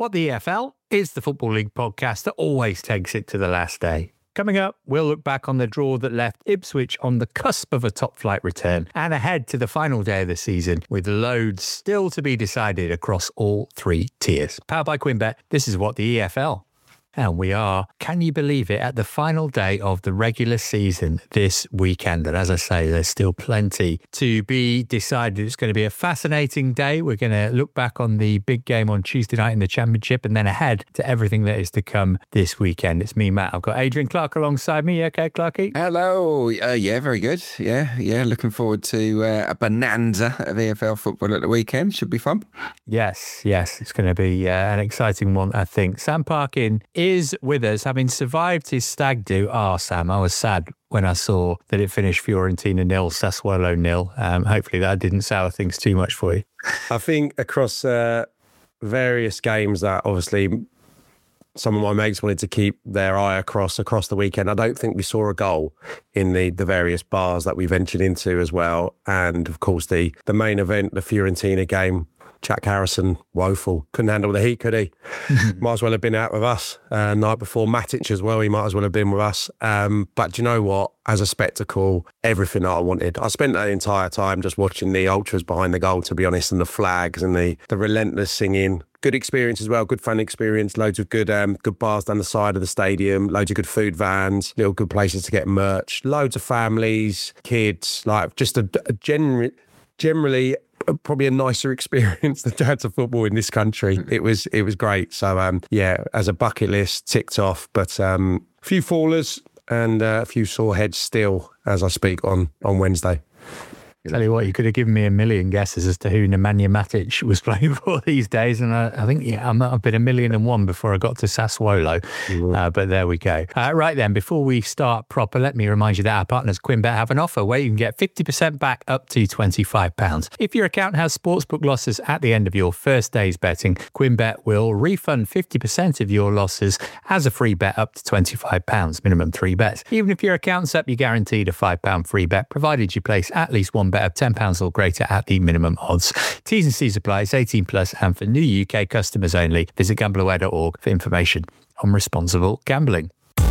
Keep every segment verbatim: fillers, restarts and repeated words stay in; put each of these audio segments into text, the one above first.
What the E F L is the Football League podcast that always takes it to the last day. Coming up, we'll look back on the draw that left Ipswich on the cusp of a top-flight return and ahead to the final day of the season with loads still to be decided across all three tiers. Powered by QuinnBet, this is What the E F L. And we are, can you believe it, at the final day of the regular season this weekend. And as I say, there's still plenty to be decided. It's going to be a fascinating day. We're going to look back on the big game on Tuesday night in the Championship and then ahead to everything that is to come this weekend. It's me, Matt. I've got Adrian Clark alongside me. You okay, Clarky? Hello. Uh, yeah, very good. Yeah, yeah. Looking forward to uh, a bonanza of E F L football at the weekend. Should be fun. Yes, yes. It's going to be uh, an exciting one, I think. Sam Parkin is with us, having survived his stag do. Ah, oh, Sam, I was sad when I saw that it finished Fiorentina nil, Sassuolo nil. Um, hopefully that didn't sour things too much for you. I think across uh, various games that obviously some of my mates wanted to keep their eye across across the weekend, I don't think we saw a goal in the, the various bars that we ventured into as well. And of course, the, the main event, the Fiorentina game, Jack Harrison, woeful. Couldn't handle the heat, could he? Might as well have been out with us. Uh, night before, Matic as well, he might as well have been with us. Um, but do you know what? As a spectacle, everything that I wanted. I spent that entire time just watching the ultras behind the goal, to be honest, and the flags and the, the relentless singing. Good experience as well, good fun experience, loads of good um, good bars down the side of the stadium, loads of good food vans, little good places to get merch, loads of families, kids, like just a, a gen- generally... probably a nicer experience than to have football in this country. It was it was great. So um, yeah, as a bucket list ticked off, but um, a few fallers and uh, a few sore heads still as I speak on on Wednesday. Tell you what, you could have given me a million guesses as to who Nemanja Matic was playing for these days, and I, I think yeah, I might have been a million and one before I got to Sassuolo. Mm-hmm. Uh, but there we go. Uh, right then, before we start proper, let me remind you that our partners QuinnBet have an offer where you can get fifty percent back up to twenty-five pounds. If your account has sportsbook losses at the end of your first day's betting, QuinnBet will refund fifty percent of your losses as a free bet up to twenty-five pounds, minimum three bets. Even if your account's up, you're guaranteed a five pounds free bet, provided you place at least one bet of ten pounds or greater at the minimum odds. T's and C's apply. It's eighteen plus and for new U K customers only. Visit gamble aware dot org for information on responsible gambling.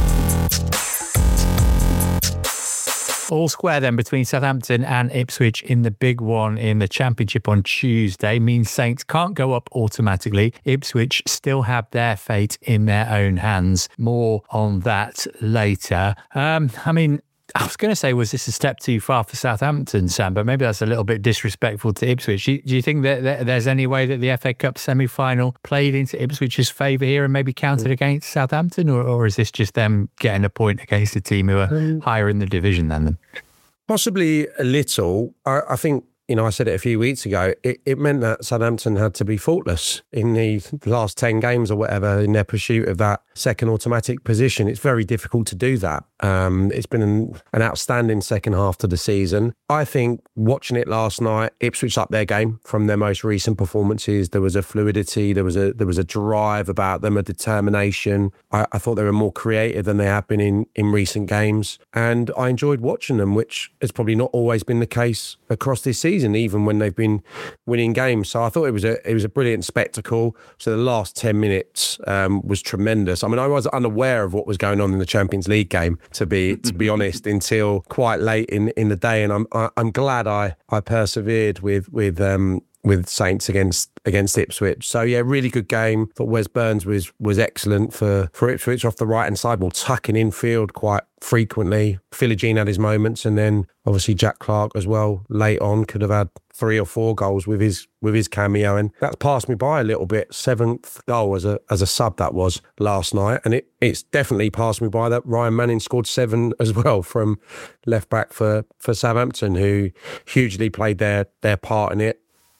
All square then between Southampton and Ipswich in the big one in the Championship on Tuesday means Saints can't go up automatically. Ipswich still have their fate in their own hands. More on that later. Um, I mean, I was going to say, was this a step too far for Southampton, Sam? But maybe that's a little bit disrespectful to Ipswich. Do you, do you think that there's any way that the F A Cup semi-final played into Ipswich's favour here and maybe counted against Southampton? Or, or is this just them getting a point against a team who are um, higher in the division than them? Possibly a little. I, I think, you know, I said it a few weeks ago, it, it meant that Southampton had to be faultless in the last ten games or whatever in their pursuit of that second automatic position. It's very difficult to do that. Um, it's been an, an outstanding second half to the season. I think watching it last night, Ipswich upped their game from their most recent performances. There was a fluidity, there was a there was a drive about them, a determination. I, I thought they were more creative than they have been in, in recent games. And I enjoyed watching them, which has probably not always been the case across this season, even when they've been winning games. So I thought it was a it was a brilliant spectacle. So the last ten minutes um, was tremendous. I mean, I was unaware of what was going on in the Champions League game, to be to be honest, until quite late in, in the day, and I'm I, I'm glad I I persevered with with um with Saints against against Ipswich. So yeah, really good game. Thought Wes Burns was was excellent for for Ipswich off the right hand side, ball tucking infield quite frequently. Philogene had his moments, and then obviously Jack Clark as well late on could have had three or four goals with his with his cameo, and that's passed me by a little bit. Seventh goal as a as a sub that was last night, and it it's definitely passed me by that Ryan Manning scored seven as well from left back for for Southampton, who hugely played their their part in it.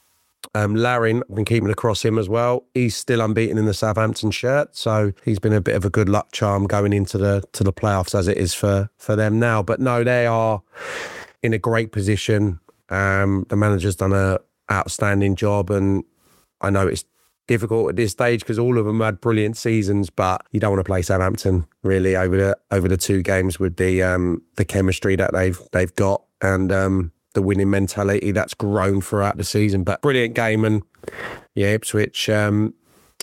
Um, Larin, I've been keeping across him as well. He's still unbeaten in the Southampton shirt, so he's been a bit of a good luck charm going into the to the playoffs as it is for for them now. But no, they are in a great position. Um, the manager's done a outstanding job, and I know it's difficult at this stage because all of them had brilliant seasons, but you don't want to play Southampton really over the over the two games with the um, the chemistry that they've they've got, and um, the winning mentality that's grown throughout the season. But brilliant game, and yeah, Ipswich um,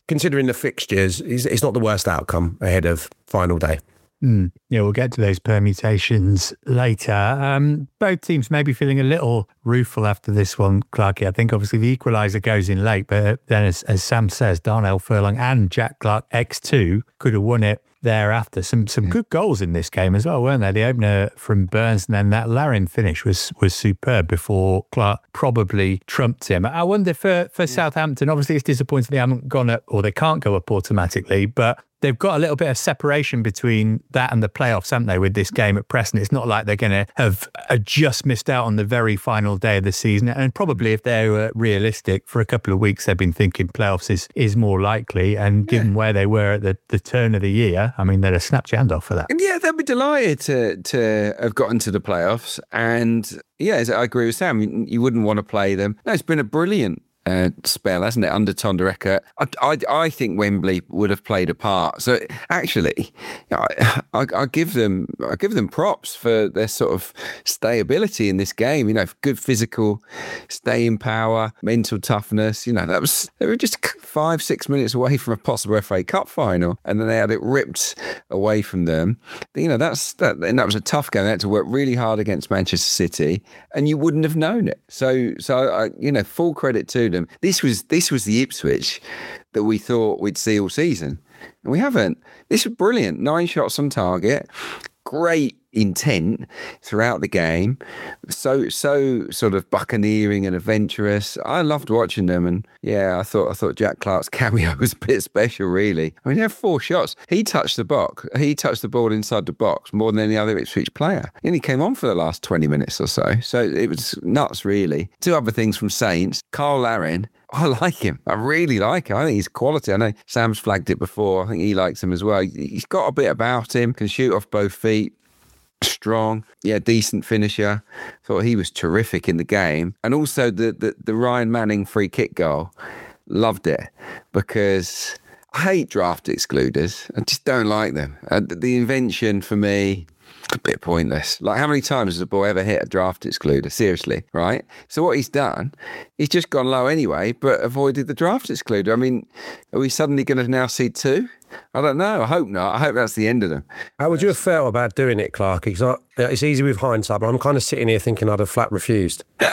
considering the fixtures, it's, it's not the worst outcome ahead of final day. Mm. Yeah, we'll get to those permutations later. Um, both teams may be feeling a little rueful after this one, Clarky. I think obviously the equaliser goes in late, but then as, as Sam says, Darnell Furlong and Jack Clarke X two could have won it thereafter. Some some good goals in this game as well, weren't there? The opener from Burns and then that Larin finish was was superb before Clarke probably trumped him. I wonder for, for Southampton, obviously it's disappointing they haven't gone up or they can't go up automatically, but they've got a little bit of separation between that and the playoffs, haven't they, with this game at Preston? It's not like they're going to have uh, just missed out on the very final day of the season. And probably if they were realistic, for a couple of weeks they've been thinking playoffs is, is more likely. And given yeah. where they were at the, the turn of the year, I mean, they'd have snapped your hand off for that. And yeah, they'd be delighted to, to have gotten to the playoffs. And yeah, I agree with Sam. You, you wouldn't want to play them. No, it's been a brilliant Uh, spell, hasn't it, under Ton de Rekker? I, I, I think Wembley would have played a part. So actually, I, I, I give them I give them props for their sort of stayability in this game. You know, good physical staying power, mental toughness. You know, that was they were just five six minutes away from a possible F A Cup final, and then they had it ripped away from them. You know, that's that, and that was a tough game. They had to work really hard against Manchester City, and you wouldn't have known it. So, so I, you know, full credit to them. This was this was the Ipswich that we thought we'd see all season, and we haven't. This was brilliant. Nine shots on target, great intent throughout the game. So so sort of buccaneering and adventurous. I loved watching them, and yeah, I thought I thought Jack Clarke's cameo was a bit special, really. I mean, he had four shots. He touched the box. He touched the ball inside the box more than any other Ipswich player. He only came on for the last twenty minutes or so. So it was nuts, really. Two other things from Saints. Carl Larin. I like him. I really like him. I think he's quality. I know Sam's flagged it before. I think he likes him as well. He's got a bit about him. Can shoot off both feet. Strong, yeah, decent finisher. Thought he was terrific in the game. And also the, the, the Ryan Manning free kick goal. Loved it because I hate draft excluders. I just don't like them. Uh, the invention for me, a bit pointless. Like, how many times has a boy ever hit a draft excluder? Seriously, right? So what he's done, he's just gone low anyway, but avoided the draft excluder. I mean, are we suddenly going to now see two? I don't know. I hope not. I hope that's the end of them. How would you have felt about doing it, Clarke? Because it's easy with hindsight, but I'm kind of sitting here thinking I'd have flat refused. do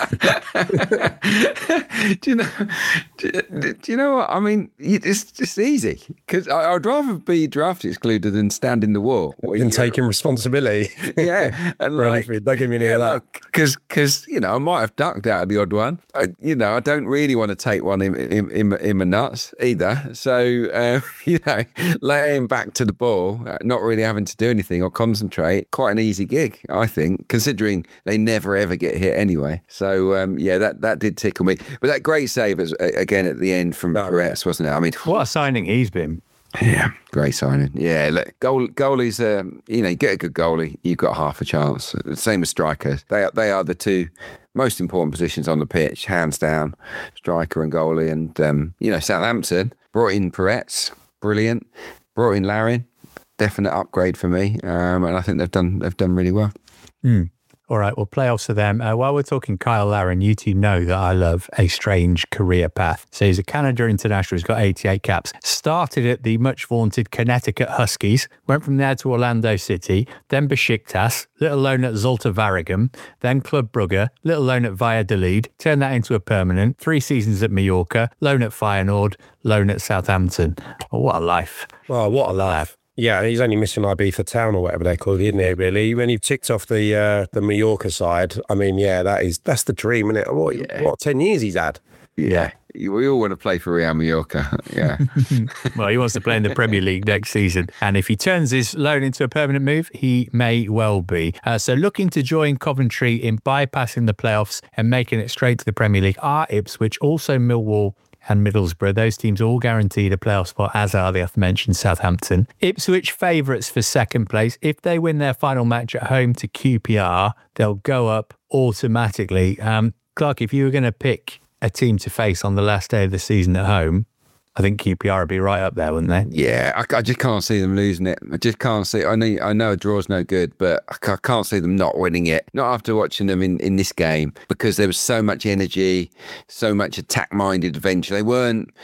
you know? Do, do you know what I mean? It's just easy because I'd rather be draft excluded than stand in the wall and taking responsibility. Yeah, and like, don't give me any yeah, of that. Because, because you know, I might have ducked out of the odd one. I, you know, I don't really want to take one in in, in, in my nuts either. So uh, you know, laying back to the ball, not really having to do anything or concentrate, quite an easy gig, I think, considering they never ever get hit anyway. So um, yeah, that, that did tickle me. But that great save was, again at the end from Perez, wasn't it? I mean, what a signing he's been. Yeah, great signing. Yeah, look, goal, goalies, um, you know, you get a good goalie, you've got half a chance. Same as strikers. They are, they are the two most important positions on the pitch, hands down, striker and goalie. And, um, you know, Southampton brought in Peretz, brilliant. Brought in Larin, definite upgrade for me. Um, and I think they've done they've done really well. Mm. All right, well, playoffs for them. Uh, while we're talking Kyle Larin, you two know that I love a strange career path. So he's a Canada international. He's got eighty-eight caps. Started at the much vaunted Connecticut Huskies, went from there to Orlando City, then Besiktas, little loan at Zulte Waregem, then Club Brugge, little loan at Valladolid, turned that into a permanent, three seasons at Mallorca, loan at Feyenoord, loan at Southampton. Oh, what a life. Oh, what a life. Yeah, he's only missing Ibiza Town or whatever they call it, isn't he, really? When you've ticked off the uh, the Mallorca side, I mean, yeah, that is that's the dream, isn't it? What, yeah. what ten years he's had? Yeah. We all want to play for Real Mallorca. Yeah. Well, he wants to play in the Premier League next season. And if he turns his loan into a permanent move, he may well be. Uh, so looking to join Coventry in bypassing the playoffs and making it straight to the Premier League are Ipswich, also Millwall and Middlesbrough. Those teams are all guaranteed a playoff spot, as are the aforementioned Southampton. Ipswich favourites for second place. If they win their final match at home to Q P R, they'll go up automatically. Um, Clarke, if you were going to pick a team to face on the last day of the season at home, I think Q P R would be right up there, wouldn't they? Yeah, I, I just can't see them losing it. I just can't see. I know, I know a draw's no good, but I can't see them not winning it. Not after watching them in, in this game, because there was so much energy, so much attack-minded adventure. They weren't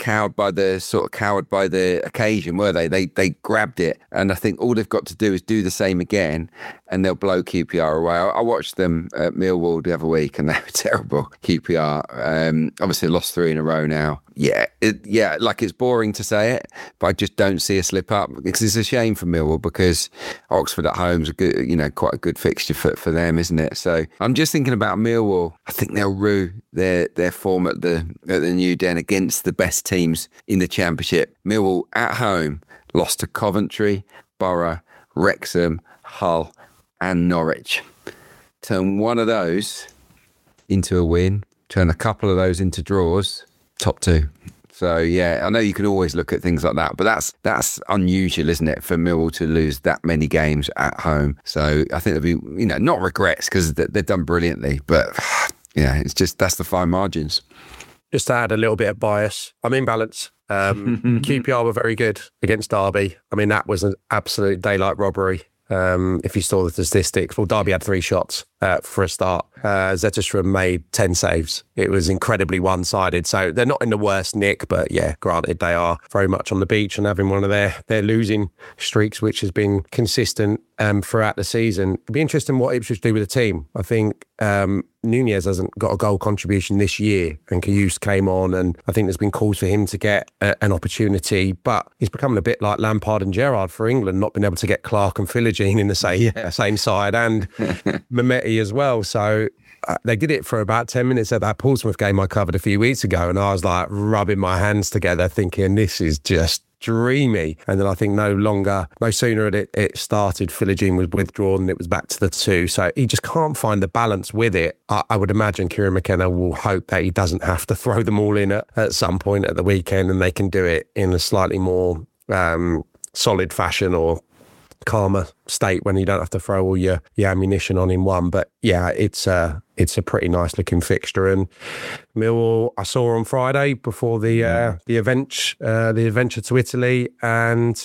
cowed by the sort of cowed by the occasion, were they? They they grabbed it, and I think all they've got to do is do the same again, and they'll blow Q P R away. I, I watched them at Millwall the other week, and they were terrible. Q P R, um, obviously lost three in a row now. Yeah, it, yeah, like it's boring to say it, but I just don't see a slip up. Because it's a shame for Millwall, because Oxford at home's a good, you know, quite a good fixture for, for them, isn't it? So I'm just thinking about Millwall. I think they'll rue their their form at the at the New Den against the best teams in the Championship. Millwall at home lost to Coventry, Borough, Wrexham, Hull, and Norwich. Turn one of those into a win. Turn a couple of those into draws. Top two. So yeah, I know you can always look at things like that, but that's that's unusual, isn't it, for Millwall to lose that many games at home? So I think there'll be, you know, not regrets, because they've done brilliantly, but yeah, it's just that's the fine margins. Just to add a little bit of bias, I'm in balance. Um, Q P R were very good against Derby. I mean, that was an absolute daylight robbery. Um, if you saw the statistics, well, Derby had three shots uh, for a start. Uh, Zetterstrom made ten saves. It was incredibly one-sided. So they're not in the worst nick, but yeah, granted, they are very much on the beach and having one of their, their losing streaks, which has been consistent um, throughout the season. It'd be interesting what Ipswich do with the team. I think um, Nunez hasn't got a goal contribution this year, and Karius came on, and I think there's been calls for him to get a, an opportunity, but he's becoming a bit like Lampard and Gerrard for England, not being able to get Clark and Philogene in the same, yeah. same side, and Mehmeti as well. So uh, they did it for about ten minutes at that Portsmouth game I covered a few weeks ago, and I was like rubbing my hands together thinking, this is just dreamy. And then I think no longer, no sooner had it, it started, Philogene was withdrawn and it was back to the two. So he just can't find the balance with it. I, I would imagine Kieran McKenna will hope that he doesn't have to throw them all in at, at some point at the weekend, and they can do it in a slightly more um, solid fashion or calmer state when you don't have to throw all your, your ammunition on in one. But yeah, it's a, it's a pretty nice looking fixture. And Millwall, I saw on Friday before the uh, the event, uh, the adventure to Italy, and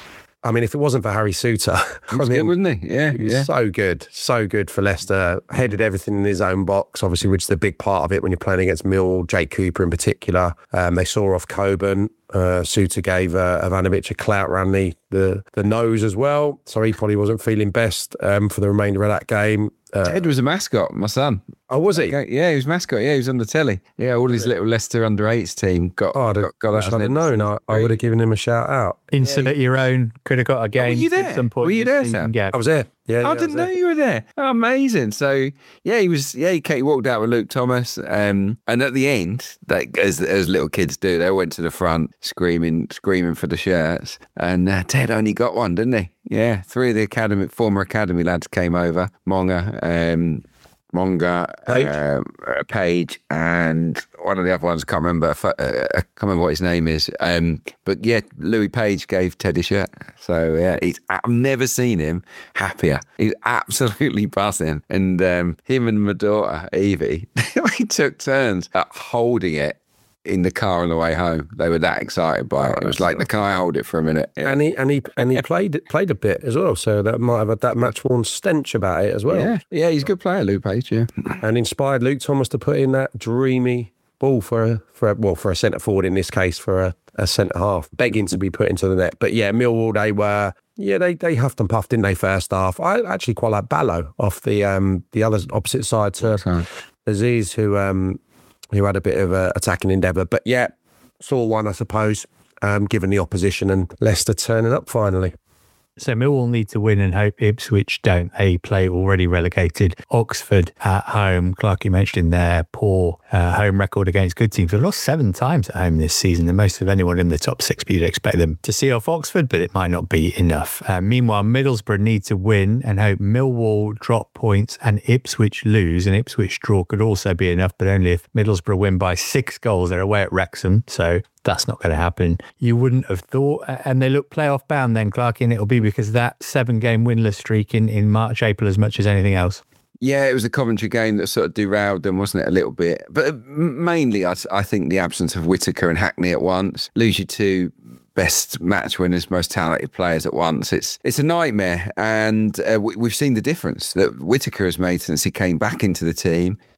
I mean, if it wasn't for Harry Souttar, he was I mean, good, wasn't he? Yeah, he was yeah. so good, so good for Leicester. Headed everything in his own box, obviously, which is a big part of it when you're playing against Millwall. Jake Cooper in particular. Um, they saw off Coburn. Uh, Souttar gave uh, Ivanovic a clout around the, the the nose as well, so he probably wasn't feeling best um, for the remainder of that game. Uh, Ted was a mascot, my son. Oh, was he? Yeah, he was mascot. Yeah, he was on the telly. Yeah, all his little Leicester under eights team got. Oh, I'd have, got, got wish I'd have known. I, I would have given him a shout out. Insert your own. Could have got a game. Oh, were you there? At some point Were you there, Sam? Yeah, I was there. Yeah, I yeah, didn't I know you were there. Oh, amazing. So yeah, he was. Yeah, he, he walked out with Luke Thomas, um, and at the end, like, as as little kids do, they went to the front screaming, screaming for the shirts. And uh, Ted only got one, didn't he? Yeah, three of the academy, former academy lads came over. Monga, um, Monga, Page. Uh, Page, and one of the other ones, I can't remember. Uh, I can't remember what his name is. Um, but yeah, Louis Page gave Ted a shirt. So yeah, he's, I've never seen him happier. He's absolutely buzzing. And um, him and my daughter, Evie, they took turns at holding it in the car on the way home. They were that excited by it. It was like, can I hold it for a minute? Yeah. And he and he and he played played a bit as well, so that might have had that match worn stench about it as well. Yeah, yeah, he's a good player, Luke Page. Yeah, and inspired Luke Thomas to put in that dreamy ball for a for a, well for a centre forward in this case, for a, a centre half, begging to be put into the net. But yeah, Millwall, they were yeah they they huffed and puffed, didn't they? First half, I actually quite like Ballo off the um the other opposite side to Sorry. Aziz, who um. who had a bit of a attacking endeavour. But yeah, saw one, I suppose, um, given the opposition, and Leicester turning up finally. So Millwall need to win and hope Ipswich don't. They play already relegated. Oxford at home. Clark, you mentioned their poor uh, home record against good teams. They've lost seven times at home this season, the most of anyone in the top six. But you'd expect them to see off Oxford, but it might not be enough. Uh, meanwhile, Middlesbrough need to win and hope Millwall drop points and Ipswich lose. And Ipswich draw could also be enough, but only if Middlesbrough win by six goals. They're away at Wrexham, so that's not going to happen. You wouldn't have thought. And they look playoff bound then, Clark, and it'll be because of that seven-game winless streak in, in March, April as much as anything else. Yeah, it was a Coventry game that sort of derailed them, wasn't it, a little bit? But mainly, I, I think the absence of Whittaker and Hackney at once lose you two best match winners, most talented players at once. It's it's a nightmare, and uh, we, we've seen the difference that Whittaker has made since he came back into the team.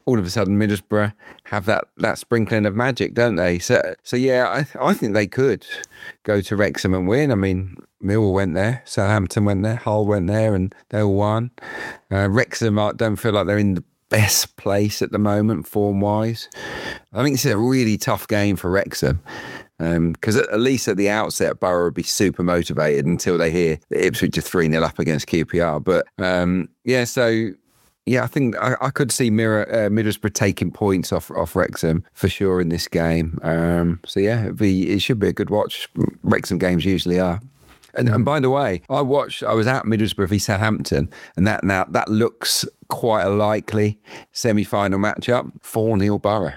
all of a sudden Middlesbrough have that, that sprinkling of magic, don't they? So, so yeah, I, I think they could go to Wrexham and win. I mean, Millwall went there, Southampton went there, Hull went there, and they all won. Uh, Wrexham, I don't feel like they're in the best place at the moment, form-wise. I think it's a really tough game for Wrexham. Because um, at least at the outset, Borough would be super motivated until they hear that Ipswich are three nil up against Q P R. But um, yeah, so yeah, I think I, I could see Mirror, uh, Middlesbrough taking points off off Wrexham for sure in this game. Um, so yeah, it'd be, it should be a good watch. Wrexham games usually are. And, and by the way, I watched. I was at Middlesbrough v Southampton, and that now that looks quite a likely semi-final matchup. four nil Borough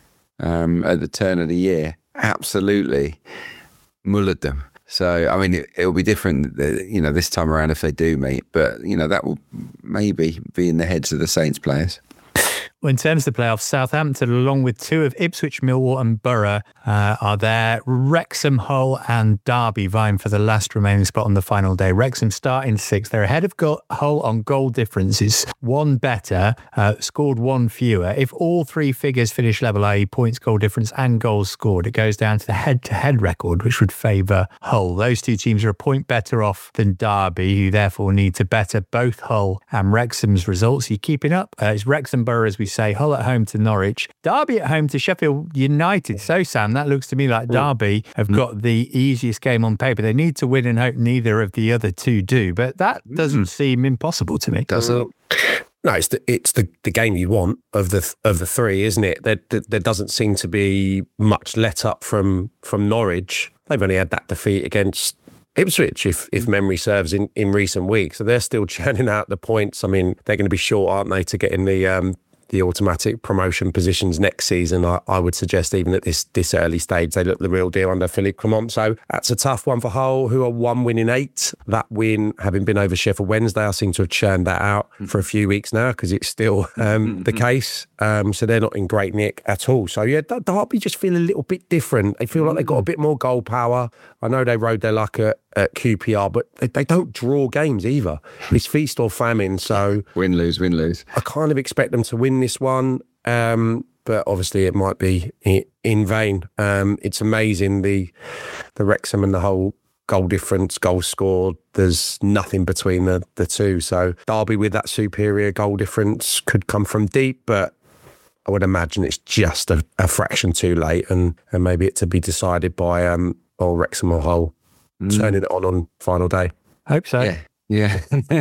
um, at the turn of the year. Absolutely mullered them. So, I mean, it, it'll be different, you know, this time around if they do meet. But, you know, that will maybe be in the heads of the Saints players. Well, in terms of the playoffs, Southampton, along with two of Ipswich, Millwall and Borough, uh, are there. Wrexham, Hull and Derby vying for the last remaining spot on the final day. Wrexham start in sixth. They're ahead of go- Hull on goal differences. One better, uh, scored one fewer. If all three figures finish level, that is points, goal difference and goals scored, it goes down to the head-to-head record, which would favour Hull. Those two teams are a point better off than Derby, who therefore need to better both Hull and Wrexham's results. Are you keeping up? Uh, it's Wrexham, Borough, as we say, Hull at home to Norwich, Derby at home to Sheffield United. So, Sam, that looks to me like Derby have got the easiest game on paper. They need to win and hope neither of the other two do, but that doesn't seem impossible to me. Doesn't. No, it's the it's the, the game you want of the of the three, isn't it? There, there, there doesn't seem to be much let up from from Norwich. They've only had that defeat against Ipswich, if if memory serves, in, in recent weeks. So they're still churning out the points. I mean, they're going to be short, aren't they, to get in the um, the automatic promotion positions next season. I, I would suggest even at this this early stage, they look the real deal under Philippe Clement. So that's a tough one for Hull, who are one win in eight. That win, having been over Sheffield Wednesday, I seem to have churned that out for a few weeks now because it's still um, the case. Um, so they're not in great nick at all. So yeah, Derby just feel a little bit different. They feel like they've got a bit more goal power. I know they rode their luck at, at Q P R, but they, they don't draw games either. It's feast or famine. So win, lose, win, lose. I kind of expect them to win this one, um, but obviously it might be in vain. Um, it's amazing, the the Wrexham and the Hull goal difference, goals scored. There's nothing between the, the two. So Derby with that superior goal difference could come from deep, but I would imagine it's just a, a fraction too late, and, and maybe it to be decided by um, or Wrexham or Hull mm. turning it on on final day. Hope so. Yeah.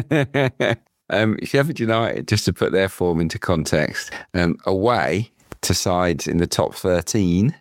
yeah. um, Sheffield United, just to put their form into context, um, away to sides in the top thirteen,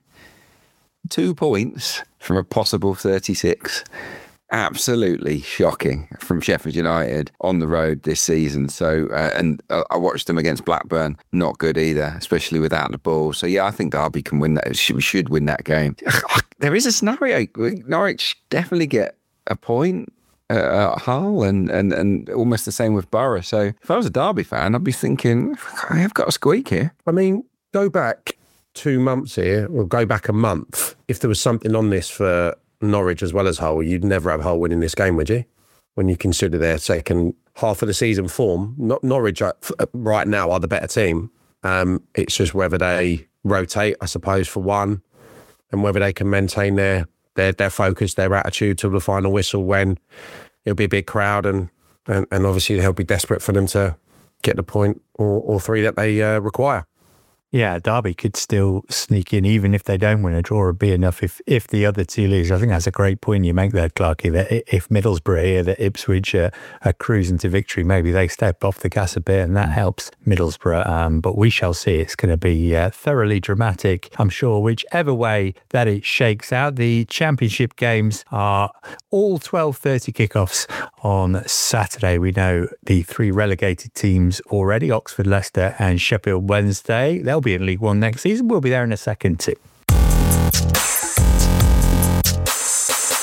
two points from a possible thirty-six. Absolutely shocking from Sheffield United on the road this season. So, uh, and uh, I watched them against Blackburn. Not good either, especially without the ball. So, yeah, I think Derby can win that. We should win that game. There is a scenario. Norwich definitely get a point uh, at Hull, and, and, and almost the same with Borough. So, if I was a Derby fan, I'd be thinking, I have got a squeak here. I mean, go back two months here, or go back a month. If there was something on this for Norwich as well as Hull, you'd never have Hull winning this game, would you? When you consider their second half of the season form, Norwich right now are the better team. Um, it's just whether they rotate, I suppose, for one, and whether they can maintain their their their focus, their attitude till the final whistle, when it'll be a big crowd, and and, and obviously they'll be desperate for them to get the point or, or three that they uh, require. Yeah, Derby could still sneak in, even if they don't win. A draw would be enough if, if the other two lose. I think that's a great point you make there, Clarky, that if Middlesbrough here, that Ipswich are, are cruising to victory, maybe they step off the gas a bit, and that helps Middlesbrough. Um, but we shall see. It's going to be uh, thoroughly dramatic, I'm sure, whichever way that it shakes out. The Championship games are all twelve thirty kickoffs on Saturday. We know the three relegated teams already, Oxford, Leicester and Sheffield Wednesday. They'll be in League One next season. We'll be there in a second too. So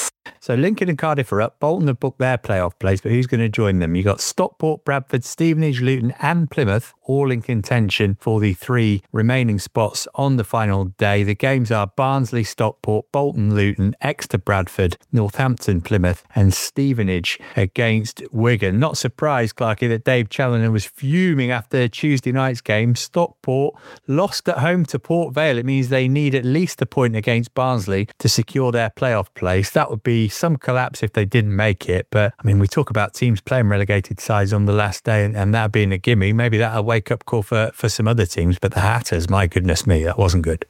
So Lincoln and Cardiff are up. Bolton have booked their playoff place, but who's going to join them? You've got Stockport, Bradford, Stevenage, Luton and Plymouth, all in contention for the three remaining spots on the final day. The games are Barnsley, Stockport, Bolton, Luton, Exeter, Bradford, Northampton, Plymouth and Stevenage against Wigan. Not surprised, Clarky, that Dave Challoner was fuming after Tuesday night's game. Stockport lost at home to Port Vale. It means they need at least a point against Barnsley to secure their playoff place. That would be some collapse if they didn't make it. But, I mean, we talk about teams playing relegated sides on the last day and, and that being a gimme. Maybe that'll wake up call for, for some other teams. But the Hatters, my goodness me, that wasn't good.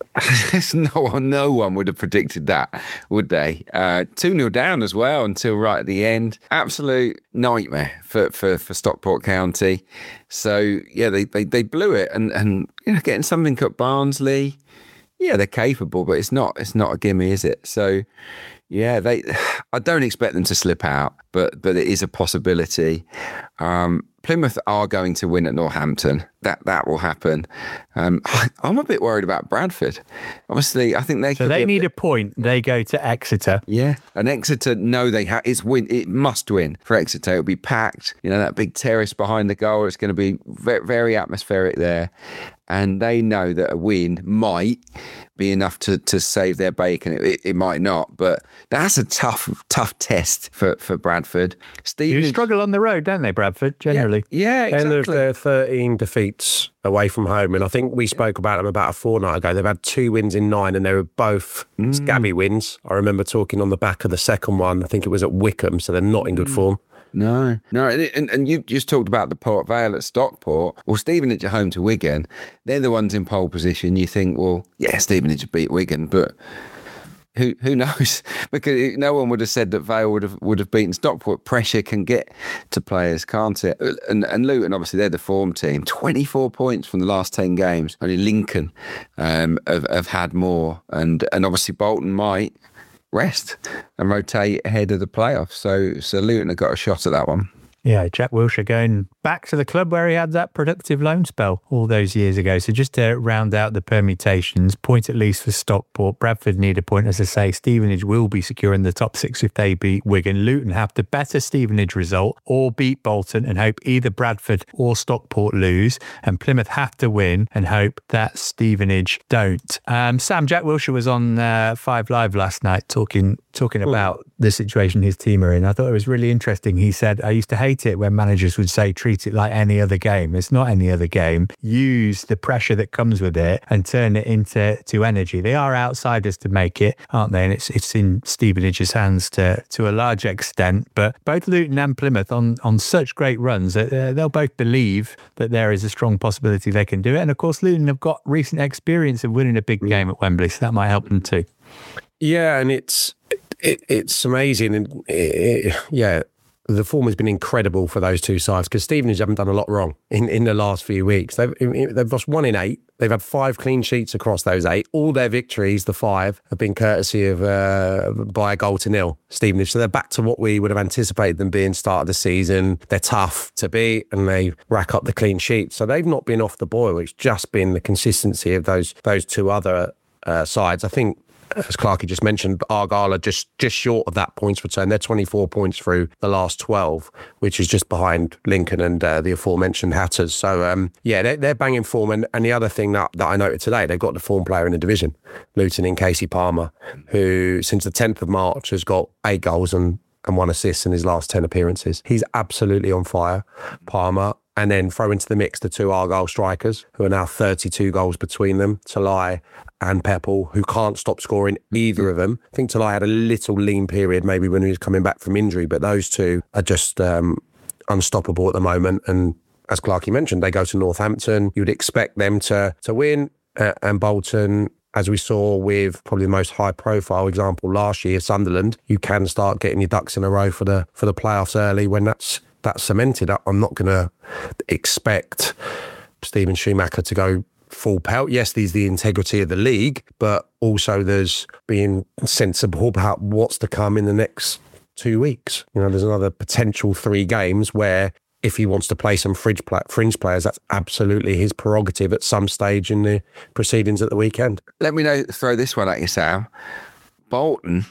no, one, no one would have predicted that, would they? Uh, two nil down as well until right at the end. Absolute nightmare for, for, for Stockport County. So, yeah, they, they, they blew it. And, and, you know, getting something at Barnsley, yeah, they're capable, but it's not it's not a gimme, is it? So, yeah, they. I don't expect them to slip out, but but it is a possibility. Um, Plymouth are going to win at Northampton. That that will happen. Um, I'm a bit worried about Bradford. Obviously, I think they. So they need a point. They go to Exeter. Yeah, and Exeter know they have. It's win. It must win for Exeter. It'll be packed. You know, that big terrace behind the goal. It's going to be very, very atmospheric there. And they know that a win might be enough to, to save their bacon. It, it, it might not, but that's a tough, tough test for, for Bradford. Steve, you struggle on the road, don't they, Bradford, generally? Yeah, yeah, exactly. And they're thirteen defeats away from home. And I think we spoke about them about a fortnight ago. They've had two wins in nine and they were both mm. scabby wins. I remember talking on the back of the second one. I think it was at Wickham, so they're not in good mm. form. No, no, and, and you just talked about the Port Vale at Stockport. Well, Stevenage at home to Wigan. They're the ones in pole position. You think, well, yeah, Stevenage beat Wigan, but who who knows? Because no one would have said that Vale would have would have beaten Stockport. Pressure can get to players, can't it? And and Luton, obviously, they're the form team. twenty-four points from the last ten games. Only Lincoln um, have, have had more, and and obviously Bolton might rest and rotate ahead of the playoffs. So, so Luton have got a shot at that one. Yeah, Jack Wilshere going back to the club where he had that productive loan spell all those years ago. So just to round out the permutations, point at least for Stockport. Bradford need a point, as I say. Stevenage will be securing the top six if they beat Wigan. Luton have to better Stevenage result or beat Bolton and hope either Bradford or Stockport lose. And Plymouth have to win and hope that Stevenage don't. Um, Sam, Jack Wilshere was on uh, Five Live last night talking talking about the situation his team are in. I thought it was really interesting. He said, I used to hate it when managers would say, treat it like any other game. It's not any other game. Use the pressure that comes with it and turn it into to energy. They are outsiders to make it, aren't they? And it's it's in Stevenage's hands to to a large extent. But both Luton and Plymouth on, on such great runs, uh, they'll both believe that there is a strong possibility they can do it. And of course, Luton have got recent experience of winning a big game at Wembley, so that might help them too. Yeah, and it's it, it's amazing. And it, it, yeah, the form has been incredible for those two sides because Stevenage haven't done a lot wrong in, in the last few weeks. They've they've lost one in eight. They've had five clean sheets across those eight. All their victories, the five, have been courtesy of uh, by a goal to nil, Stevenage. So they're back to what we would have anticipated them being start of the season. They're tough to beat and they rack up the clean sheets. So they've not been off the boil. It's just been the consistency of those those two other uh, sides. I think, as Clarky just mentioned, Argyle are just, just short of that points return. They're twenty-four points through the last twelve, which is just behind Lincoln and uh, the aforementioned Hatters. So, um, yeah, they're, they're banging form. And, and the other thing that, that I noted today, they've got the form player in the division, Luton in Casey Palmer, who since the tenth of March has got eight goals and, and one assist in his last ten appearances. He's absolutely on fire, Palmer. And then throw into the mix the two Argyle strikers, who are now thirty-two goals between them, Talai and Pepple, who can't stop scoring either of them. I think Talai had a little lean period maybe when he was coming back from injury, but those two are just um, unstoppable at the moment. And as Clarky mentioned, they go to Northampton. You'd expect them to, to win. Uh, and Bolton, as we saw with probably the most high-profile example last year, Sunderland, you can start getting your ducks in a row for the for the playoffs early when that's that's cemented up. I'm not going to expect Stephen Schumacher to go full pelt. Yes, there's the integrity of the league, but also there's being sensible about what's to come in the next two weeks. You know, there's another potential three games where if he wants to play some fringe, fringe players, that's absolutely his prerogative at some stage in the proceedings at the weekend. Let me know, throw this one at you, Sam. Bolton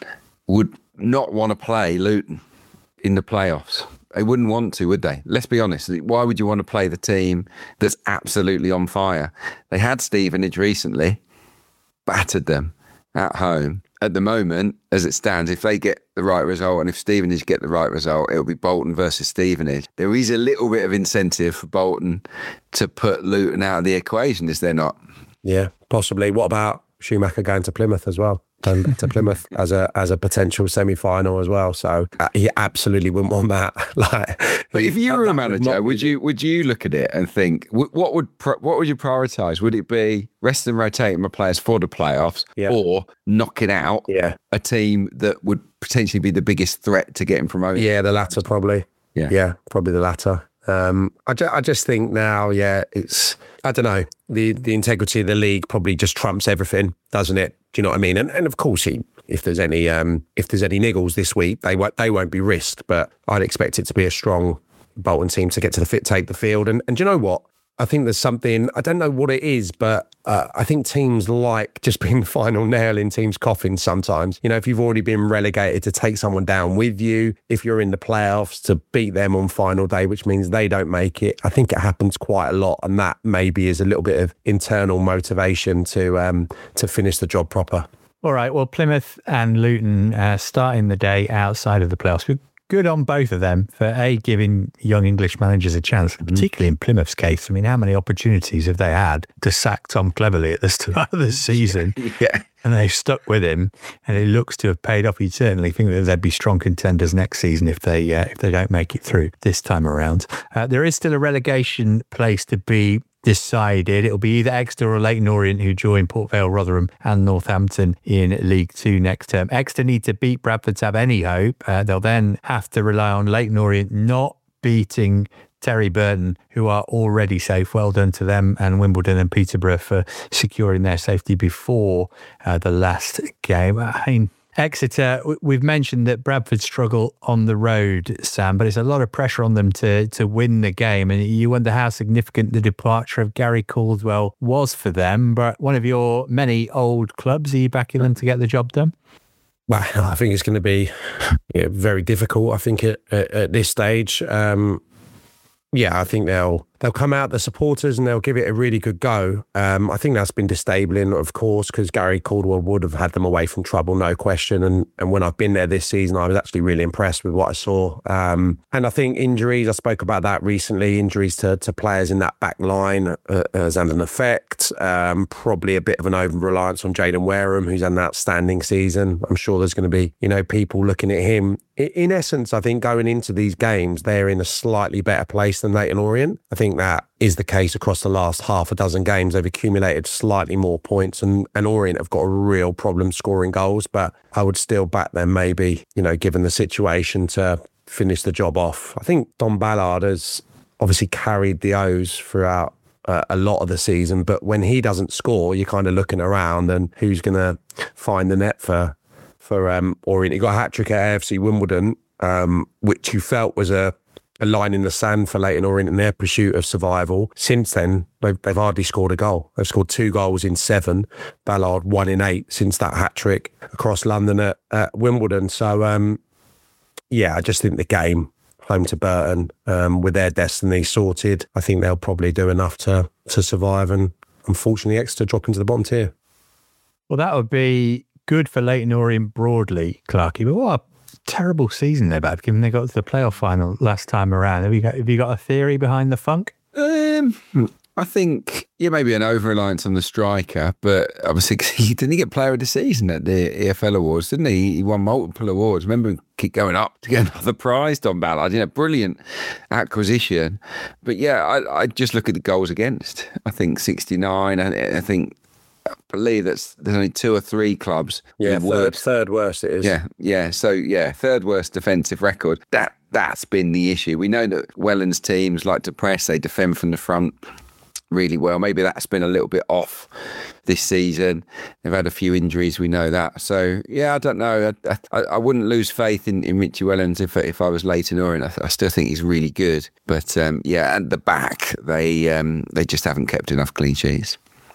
would not want to play Luton in the playoffs. They wouldn't want to, would they? Let's be honest. Why would you want to play the team that's absolutely on fire? They had Stevenage recently, battered them at home. At the moment, as it stands, if they get the right result and if Stevenage get the right result, it'll be Bolton versus Stevenage. There is a little bit of incentive for Bolton to put Luton out of the equation, is there not? Yeah, possibly. What about Schumacher going to Plymouth as well? Going back to Plymouth as a as a potential semi-final as well. So uh, he absolutely wouldn't want that. Like, but if you were a manager, would you would you look at it and think what would what would you prioritise? Would it be resting and rotating my players for the playoffs, yeah. or knocking out yeah. a team that would potentially be the biggest threat to getting promoted? Yeah, the latter probably. Yeah, yeah, probably the latter. Um, I, ju- I just think now, yeah, it's, I don't know, the, the integrity of the league probably just trumps everything, doesn't it? Do you know what I mean? And and of course, he, if there's any um, if there's any niggles this week, they won't they won't be risked. But I'd expect it to be a strong Bolton team to get to the fit, take the field. And and do you know what? I think there's something, I don't know what it is, but uh, I think teams like just being the final nail in teams' coffins sometimes. You know, if you've already been relegated, to take someone down with you, if you're in the playoffs, to beat them on final day, which means they don't make it. I think it happens quite a lot, and that maybe is a little bit of internal motivation to um, to finish the job proper. All right, well, Plymouth and Luton uh, starting the day outside of the playoffs. We're good on both of them for A, giving young English managers a chance, mm-hmm. particularly in Plymouth's case. I mean, how many opportunities have they had to sack Tom Cleverley at the start of the season? yeah. And they've stuck with him, and it looks to have paid off. You'd certainly think that they'd be strong contenders next season if they uh, if they don't make it through this time around. Uh, there is still a relegation place to be decided. It'll be either Exeter or Leyton Orient who join Port Vale, Rotherham and Northampton in League Two next term. Exeter need to beat Bradford to have any hope. Uh, they'll then have to rely on Leyton Orient not beating Terry Burton, who are already safe. Well done to them, and Wimbledon and Peterborough for securing their safety before uh, the last game. I mean, Exeter, we've mentioned that Bradford struggle on the road, Sam, but it's a lot of pressure on them to to win the game. And you wonder how significant the departure of Gary Caldwell was for them. But one of your many old clubs, are you backing them to get the job done? Well, I think it's going to be yeah, very difficult, I think, at, at, at this stage. Um, yeah, I think they'll they'll come out, the supporters, and they'll give it a really good go. Um, I think that's been disabling, of course, because Gary Caldwell would have had them away from trouble, no question. And and when I've been there this season, I was actually really impressed with what I saw. Um, and I think injuries, I spoke about that recently, injuries to, to players in that back line uh, has had an effect. Um, probably a bit of an over-reliance on Jaden Wareham, who's had an outstanding season. I'm sure there's going to be, you know, people looking at him. In essence, I think going into these games, they're in a slightly better place than Leyton Orient. I think that is the case across the last half a dozen games. They've accumulated slightly more points, and, and Orient have got a real problem scoring goals, but I would still back them maybe, you know, given the situation, to finish the job off. I think Don Ballard has obviously carried the O's throughout uh, a lot of the season, but when he doesn't score, you're kind of looking around and who's going to find the net for for um, Orient. He got a hat-trick at A F C Wimbledon, um, which you felt was a a line in the sand for Leyton Orient in their pursuit of survival. Since then, they've, they've hardly scored a goal. They've scored two goals in seven. Ballard one in eight since that hat-trick across London at, at Wimbledon. So, um, yeah, I just think the game, home to Burton, um, with their destiny sorted, I think they'll probably do enough to to survive, and unfortunately Exeter drop into the bottom tier. Well, that would be good for Leyton Orient broadly, Clarky, but what a terrible season they've had, given they got to the playoff final last time around. Have you got, have you got a theory behind the funk? Um, I think, yeah, maybe an over-reliance on the striker, but obviously, he didn't he get player of the season at the E F L Awards, didn't he? He won multiple awards. Remember him keep going up to get another prize, Don Ballard. You know, brilliant acquisition. But yeah, I, I just look at the goals against. I think sixty-nine, and I think I believe that's there's only two or three clubs. Yeah, third, third worst it is. Yeah, yeah. So yeah, third worst defensive record. That that's been the issue. We know that Welland's teams like to press; they defend from the front really well. Maybe that's been a little bit off this season. They've had a few injuries. We know that. So yeah, I don't know. I I, I wouldn't lose faith in, in Richie Wellens if if I was Leyton Orient. I, I still think he's really good. But um, yeah, at the back, they um, they just haven't kept enough clean sheets.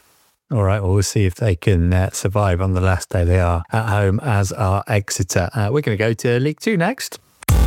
All right, well, we'll see if they can uh, survive on the last day. They are at home, as are Exeter. Uh, we're going to go to League Two next.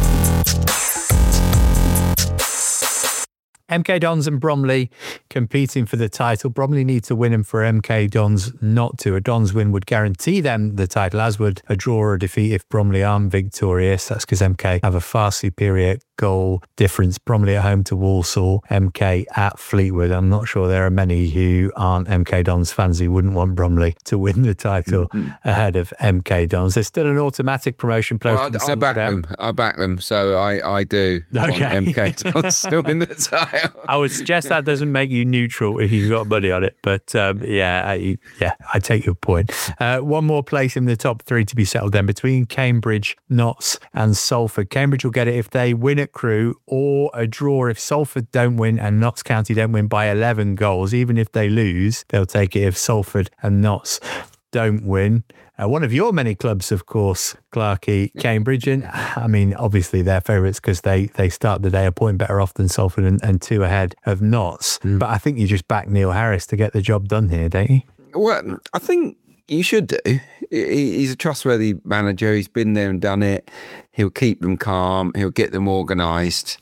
M K Dons and Bromley competing for the title. Bromley need to win, and for M K Dons not to. A Dons win would guarantee them the title, as would a draw or a defeat if Bromley aren't victorious. That's because M K have a far superior goal difference. Bromley at home to Walsall, M K at Fleetwood. I'm not sure there are many who aren't M K Dons fans who wouldn't want Bromley to win the title mm-hmm. ahead of M K Dons. There's still an automatic promotion. Well, I, I back them. I back them. So I, I do okay. want M K Dons still in the title. I would suggest that doesn't make you neutral if you've got money on it. But um, yeah, I, yeah, I take your point. Uh, one more place in the top three to be settled then between Cambridge, Notts and Salford. Cambridge will get it if they win at Crewe, or a draw if Salford don't win and Notts County don't win by eleven goals. Even if they lose, they'll take it if Salford and Notts don't win. Uh, one of your many clubs, of course, Clarkey, Cambridge. And I mean, obviously they're favourites because they, they start the day a point better off than Salford and, and two ahead of Notts. Mm. But I think you just back Neil Harris to get the job done here, don't you? Well, I think you should do. He's a trustworthy manager. He's been there and done it. He'll keep them calm. He'll get them organised.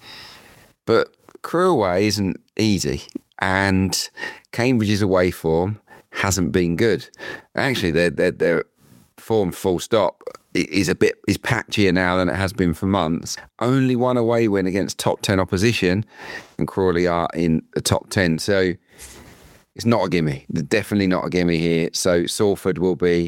But Crewe away isn't easy. And Cambridge's away form hasn't been good. Actually, their their their form, full stop, is a bit is patchier now than it has been for months. Only one away win against top ten opposition, and Crawley are in the top ten. So it's not a gimme. Definitely not a gimme here. So Salford will be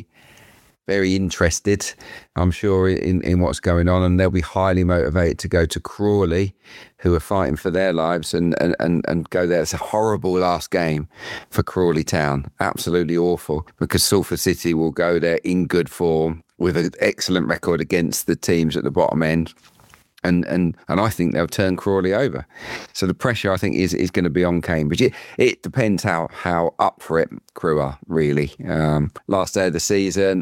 very interested, I'm sure, in, in what's going on, and they'll be highly motivated to go to Crawley, who are fighting for their lives, and, and, and, and go there. It's a horrible last game for Crawley Town. Absolutely awful, because Salford City will go there in good form with an excellent record against the teams at the bottom end. And and and I think they'll turn Crawley over. So the pressure, I think, is is going to be on Cambridge. It, it depends how how up for it Crewe are, really. Um, last day of the season,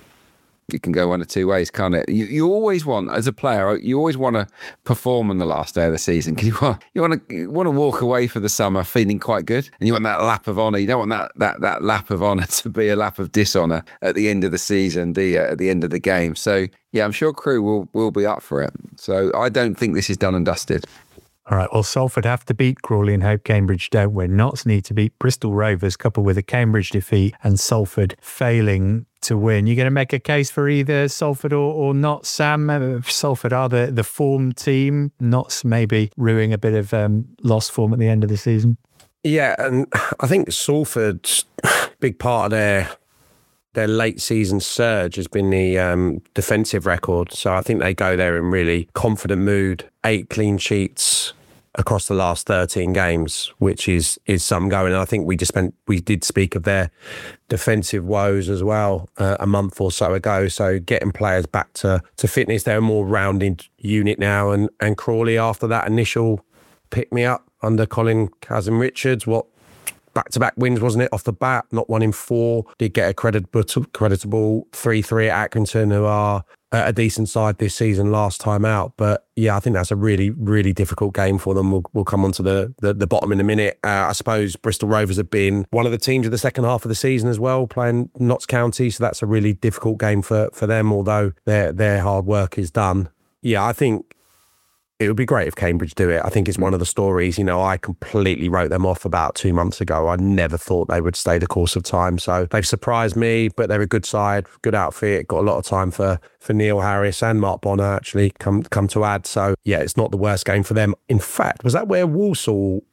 it can go one of two ways, can't it? You you always want, as a player, you always want to perform on the last day of the season, because you want you want to you want to walk away for the summer feeling quite good, and you want that lap of honour. You don't want that that that lap of honour to be a lap of dishonour at the end of the season, the uh, at the end of the game. So yeah, I'm sure Crewe will will be up for it. So I don't think this is done and dusted. All right, well, Salford have to beat Crawley and hope Cambridge don't win. Notts need to beat Bristol Rovers, coupled with a Cambridge defeat and Salford failing to win. You're going to make a case for either Salford or, or Notts, Sam? Uh, Salford are the, the form team. Notts maybe ruining a bit of um, lost form at the end of the season. Yeah, and I think Salford's big part of their their late season surge has been the um, defensive record. So I think they go there in really confident mood. Eight clean sheets across the last thirteen games, which is is some going. And I think we just spent we did speak of their defensive woes as well uh, a month or so ago. So getting players back to to fitness, they're a more rounded unit now. And and Crawley, after that initial pick me up under Colin Kazim-Richards, what back-to-back wins, wasn't it, off the bat? Not one in four. Did get a creditable creditable three three at Accrington, who are at a decent side this season last time out. But yeah, I think that's a really, really difficult game for them. We'll, we'll come on to the, the, the bottom in a minute. Uh, I suppose Bristol Rovers have been one of the teams of the second half of the season as well, playing Notts County. So that's a really difficult game for, for them, although their their hard work is done. Yeah, I think it would be great if Cambridge do it. I think it's one of the stories, you know, I completely wrote them off about two months ago. I never thought they would stay the course of time. So they've surprised me, but they're a good side, good outfit, got a lot of time for, for Neil Harris and Mark Bonner actually come, come to add. So yeah, it's not the worst game for them. In fact, was that where Walsall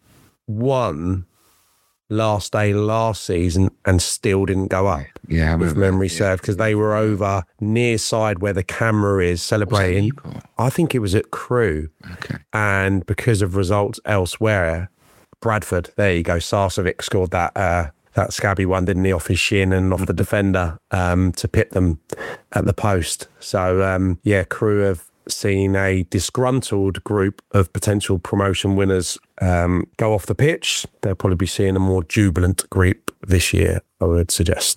won last day last season and still didn't go up? Yeah, if memory yeah. serves, because they were over near side where the camera is celebrating. I think it was at Crewe. Okay. And because of results elsewhere, Bradford, there you go, Sarcevic scored that uh, that scabby one, didn't he, off his shin and off the defender um, to pit them at the post. So um, yeah, Crewe have seen a disgruntled group of potential promotion winners um, go off the pitch. They'll probably be seeing a more jubilant group this year, I would suggest.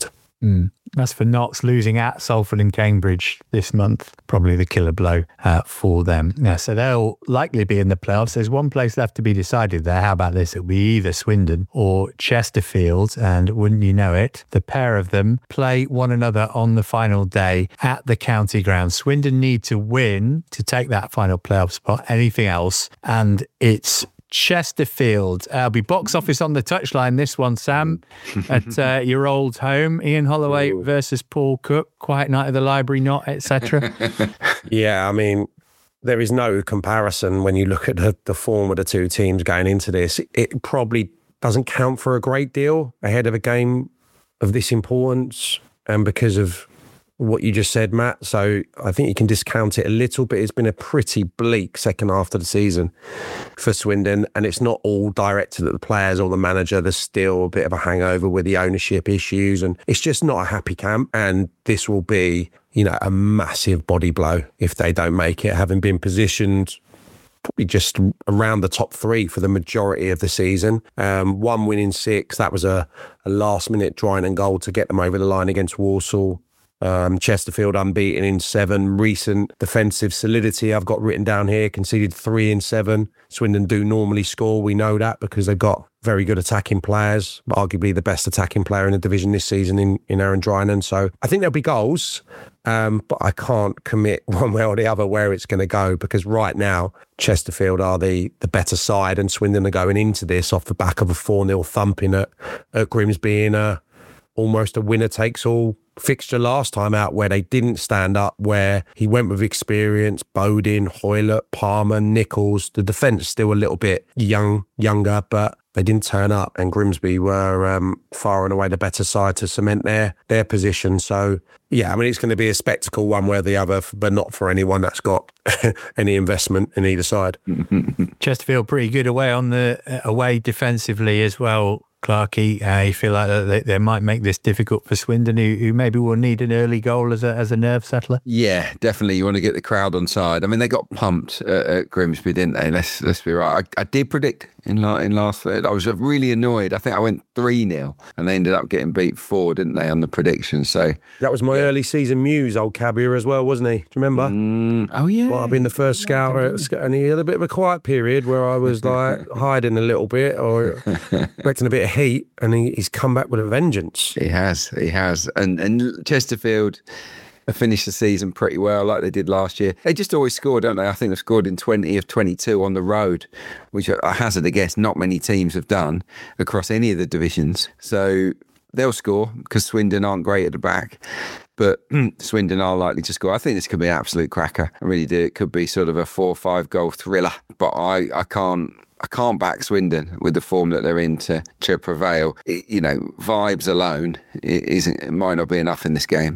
Mm. As for Notts losing at Salford and Cambridge this month, probably the killer blow uh, for them. Yeah, so they'll likely be in the playoffs. There's one place left to be decided there. How about this? It'll be either Swindon or Chesterfield. And wouldn't you know it, the pair of them play one another on the final day at the county ground. Swindon need to win to take that final playoff spot. Anything else, and it's Chesterfield. Uh, I'll be box office on the touchline this one, Sam, at uh, your old home. Ian Holloway versus Paul Cook. Quiet night at the library, not, et cetera. Yeah, I mean, there is no comparison when you look at the, the form of the two teams going into this. It probably doesn't count for a great deal ahead of a game of this importance, and because of what you just said, Matt. So I think you can discount it a little bit. It's been a pretty bleak second half of the season for Swindon, and it's not all directed at the players or the manager. There's still a bit of a hangover with the ownership issues, and it's just not a happy camp. And this will be, you know, a massive body blow if they don't make it, having been positioned probably just around the top three for the majority of the season. Um, one win in six. That was a, a last-minute Drinan goal to get them over the line against Walsall. Um, Chesterfield unbeaten in seven. Recent defensive solidity I've got written down here, conceded three in seven. Swindon do normally score. We know that because they've got very good attacking players, arguably the best attacking player in the division this season in, in Aaron Drinan. So I think there'll be goals, um, but I can't commit one way or the other where it's going to go, because right now Chesterfield are the, the better side, and Swindon are going into this off the back of a four nil thumping at, at Grimsby in a almost a winner-takes-all fixture last time out, where they didn't stand up, where he went with experience, Bodin, Hoylett, Palmer, Nichols. The defence still a little bit young, younger, but they didn't turn up, and Grimsby were um, far and away the better side to cement their their position. So, yeah, I mean, it's going to be a spectacle one way or the other, but not for anyone that's got any investment in either side. Chesterfield pretty good away on the uh, away defensively as well. Clarkey, uh, you feel like they, they might make this difficult for Swindon, who, who maybe will need an early goal as a as a nerve settler? Yeah, definitely. You want to get the crowd on side. I mean, they got pumped at, at Grimsby, didn't they? Let's let's be right. I, I did predict in la- in last third. I was really annoyed. I think I went three nil, and they ended up getting beat four, didn't they, on the prediction? So that was my early season muse, old Cabbier as well, wasn't he? Do you remember? Mm, oh yeah. Well, I've been the first scout, and he had a bit of a quiet period where I was like hiding a little bit or expecting a bit of heat, and he, he's come back with a vengeance. He has, he has. And and Chesterfield have finished the season pretty well, like they did last year. They just always score, don't they? I think they've scored in twenty of twenty-two on the road, which I hazard a guess not many teams have done across any of the divisions. So they'll score because Swindon aren't great at the back. But Swindon are likely to score. I think this could be an absolute cracker. I really do. It could be sort of a four or five goal thriller. But I, I can't I can't back Swindon with the form that they're in to, to prevail. It, you know, vibes alone it, isn't, it might not be enough in this game.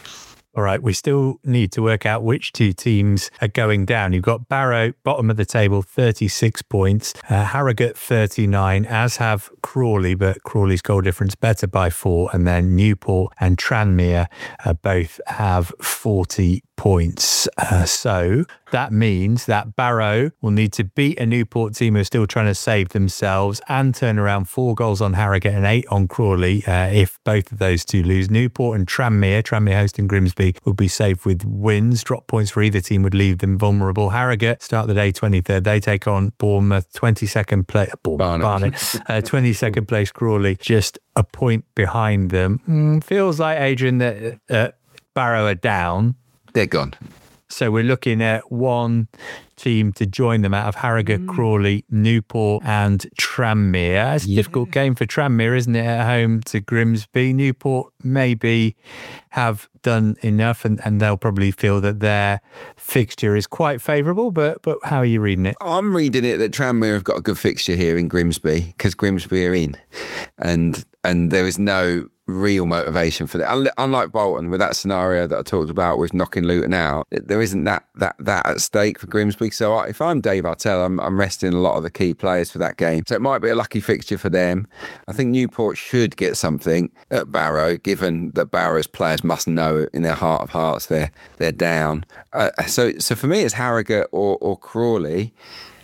All right, we still need to work out which two teams are going down. You've got Barrow, bottom of the table, thirty-six points. Uh, Harrogate, thirty-nine, as have Crawley, but Crawley's goal difference better by four. And then Newport and Tranmere uh, both have forty points. Uh, so that means that Barrow will need to beat a Newport team who are still trying to save themselves and turn around four goals on Harrogate and eight on Crawley. Uh, if both of those two lose, Newport and Tranmere, Tranmere hosting Grimsby, will be safe with wins. Drop points for either team would leave them vulnerable. Harrogate start the day twenty-third. They take on Bournemouth, twenty-second place. Bournemouth, Barnet. Barnet. uh, twenty-second place Crawley, just a point behind them. Mm, feels like, Adrian, that uh, Barrow are down. They're gone. So we're looking at one team to join them out of Harrogate, mm. Crawley, Newport and Tranmere. It's a yeah. difficult game for Tranmere, isn't it, at home to Grimsby. Newport maybe have done enough, and, and they'll probably feel that their fixture is quite favourable, but but how are you reading it? I'm reading it that Tranmere have got a good fixture here in Grimsby because Grimsby are in, and and there is no real motivation for that. Unlike Bolton, with that scenario that I talked about with knocking Luton out, there isn't that that that at stake for Grimsby. So if I'm Dave Artell, I'm, I'm resting a lot of the key players for that game. So it might be a lucky fixture for them. I think Newport should get something at Barrow, given that Barrow's players must know in their heart of hearts they're they're down. Uh, so so for me, it's Harrogate or or Crawley.